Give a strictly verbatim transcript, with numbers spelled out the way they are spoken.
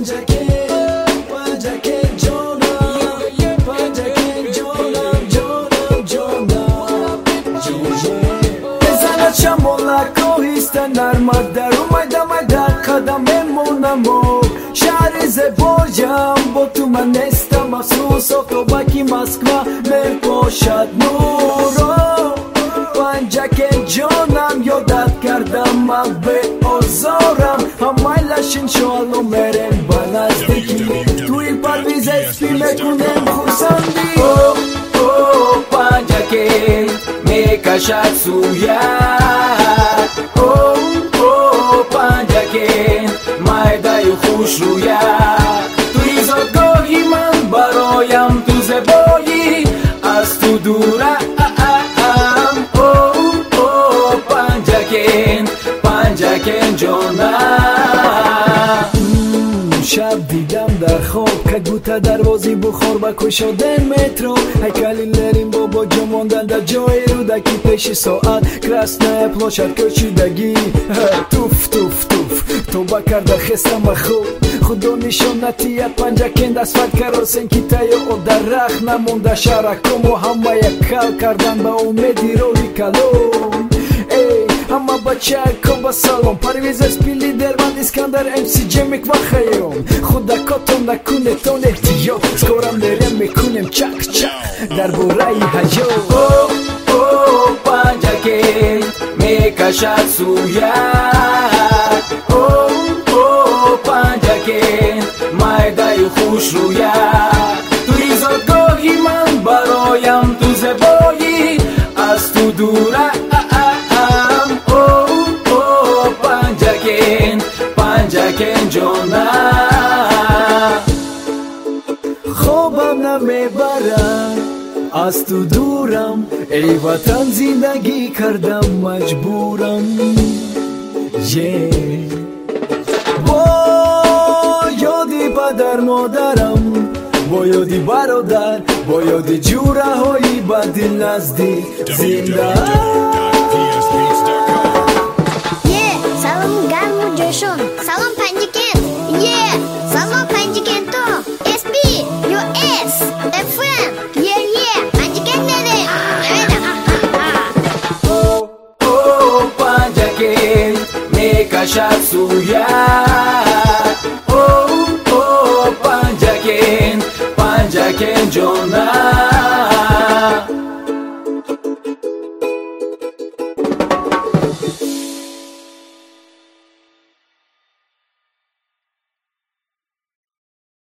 پنجکن پنجکن جانم پنجکن جانم جانم جانم بزند شمالک آهسته نرمک در اومدم در قدممونم شهر زبایم با تو من نستم افسوس آفتابکی مسکوا مهر باشد نورا پنجکن جانم یادت کردم من به آزارم همه لشن شالو مرم با نزدیکی توی پرویز اسپی میکنم خورسندی او او پنجکن میکشد سویت او او پنجکن مایدای خوش رویت توی زادگاهی من برایم تو زبایی از تو دورم او او پنجکن پنجکن جانم شب دیدم در خواب که گوته دروازی بخور با کشادن مترو هیکلی لریم بابا جا ماندن در جای رودکی پیش ساعت کرسنه پلاشت کشیدگی توف توف توف توبه کرده خستم خوب خدا نشانتیت پنجکن دست فرد کراسن کی تایو او در رخ نمونده شرکم و همه یک کل کردن با امیدی روی کلون همه بچه که با سلام پرویز اسپی لیدر من اسکندر ام سی جمیک و خیام خدا کاتون نکنه تون احتیاط سکورم درم میکنم چک چک در برای هجو او او پنجکن میکشد سویت او او پنجکن مایدای خوش رویت توی زادگاهی من برایم تو زبایی از تو دوره پنجکن جانم خوابم نمیبرد از تو دورم ای وطن زندگی کردم مجبورم yeah. با یادی پدر مادرم با یادی برادر با یادی جوره هایی با دل نزدیک زنده Salam Panjiken, yeah. Salam Panjiken to S B, U S, F M, yeah yeah. Panjiken dede. Oh oh Panjiken, mikashad suya.